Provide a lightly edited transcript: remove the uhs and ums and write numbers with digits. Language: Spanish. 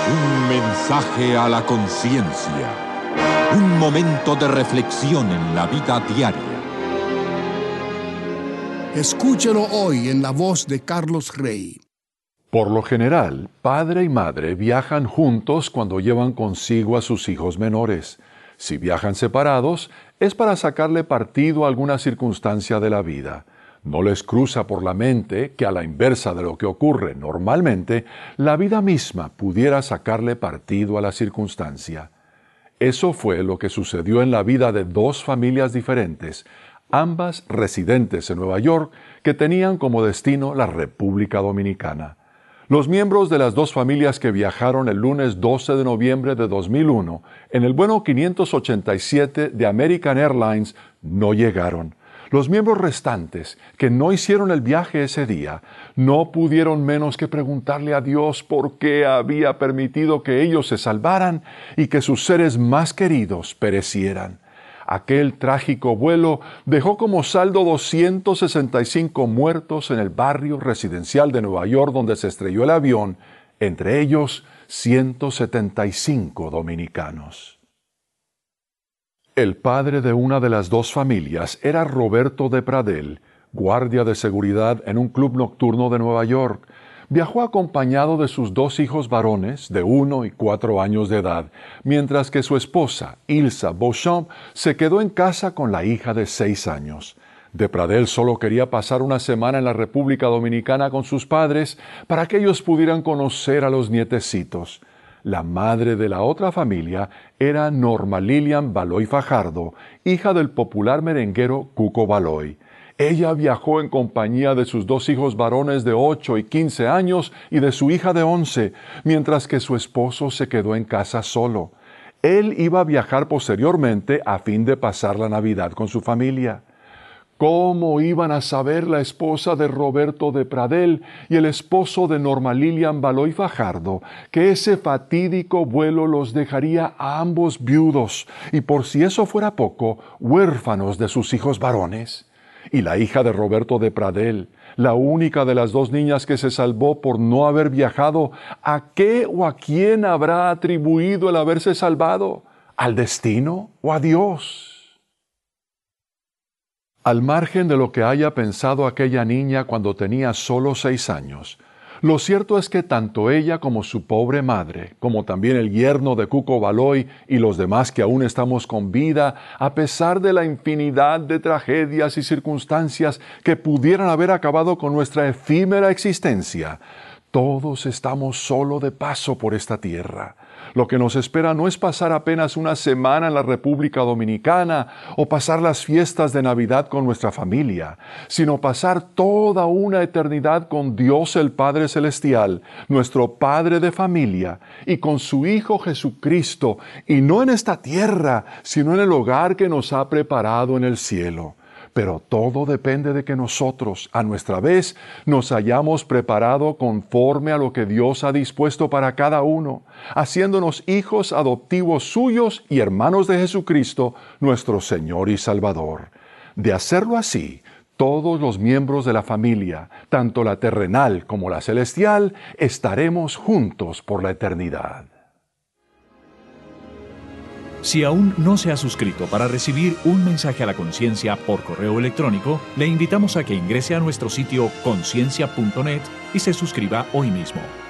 Un mensaje a la conciencia. Un momento de reflexión en la vida diaria. Escúchelo hoy en la voz de Carlos Rey. Por lo general, padre y madre viajan juntos cuando llevan consigo a sus hijos menores. Si viajan separados, es para sacarle partido a alguna circunstancia de la vida. No les cruza por la mente que, a la inversa de lo que ocurre normalmente, la vida misma pudiera sacarle partido a la circunstancia. Eso fue lo que sucedió en la vida de dos familias diferentes, ambas residentes en Nueva York, que tenían como destino la República Dominicana. Los miembros de las dos familias que viajaron el lunes 12 de noviembre de 2001 en el vuelo 587 de American Airlines no llegaron. Los miembros restantes, que no hicieron el viaje ese día, no pudieron menos que preguntarle a Dios por qué había permitido que ellos se salvaran y que sus seres más queridos perecieran. Aquel trágico vuelo dejó como saldo 265 muertos en el barrio residencial de Nueva York donde se estrelló el avión, entre ellos 175 dominicanos. El padre de una de las dos familias era Roberto de Pradell, guardia de seguridad en un club nocturno de Nueva York. Viajó acompañado de sus dos hijos varones de 1 y 4 años de edad, mientras que su esposa, Ilsa Beauchamp, se quedó en casa con la hija de 6 años. De Pradell solo quería pasar una semana en la República Dominicana con sus padres para que ellos pudieran conocer a los nietecitos. La madre de la otra familia era Norma Lilian Baloy Fajardo, hija del popular merenguero Cuco Baloy. Ella viajó en compañía de sus dos hijos varones de 8 y 15 años y de su hija de 11, mientras que su esposo se quedó en casa solo. Él iba a viajar posteriormente a fin de pasar la Navidad con su familia. ¿Cómo iban a saber la esposa de Roberto de Pradell y el esposo de Norma Lilian Baloy Fajardo que ese fatídico vuelo los dejaría a ambos viudos y, por si eso fuera poco, huérfanos de sus hijos varones? Y la hija de Roberto de Pradell, la única de las dos niñas que se salvó por no haber viajado, ¿a qué o a quién habrá atribuido el haberse salvado? ¿Al destino o a Dios? Al margen de lo que haya pensado aquella niña cuando tenía solo 6 años, lo cierto es que tanto ella como su pobre madre, como también el yerno de Cuco Baloy y los demás que aún estamos con vida, a pesar de la infinidad de tragedias y circunstancias que pudieran haber acabado con nuestra efímera existencia, todos estamos solo de paso por esta tierra. Lo que nos espera no es pasar apenas una semana en la República Dominicana o pasar las fiestas de Navidad con nuestra familia, sino pasar toda una eternidad con Dios el Padre Celestial, nuestro Padre de familia, y con su Hijo Jesucristo, y no en esta tierra, sino en el hogar que nos ha preparado en el cielo. Pero todo depende de que nosotros, a nuestra vez, nos hayamos preparado conforme a lo que Dios ha dispuesto para cada uno, haciéndonos hijos adoptivos suyos y hermanos de Jesucristo, nuestro Señor y Salvador. De hacerlo así, todos los miembros de la familia, tanto la terrenal como la celestial, estaremos juntos por la eternidad. Si aún no se ha suscrito para recibir un mensaje a la conciencia por correo electrónico, le invitamos a que ingrese a nuestro sitio conciencia.net y se suscriba hoy mismo.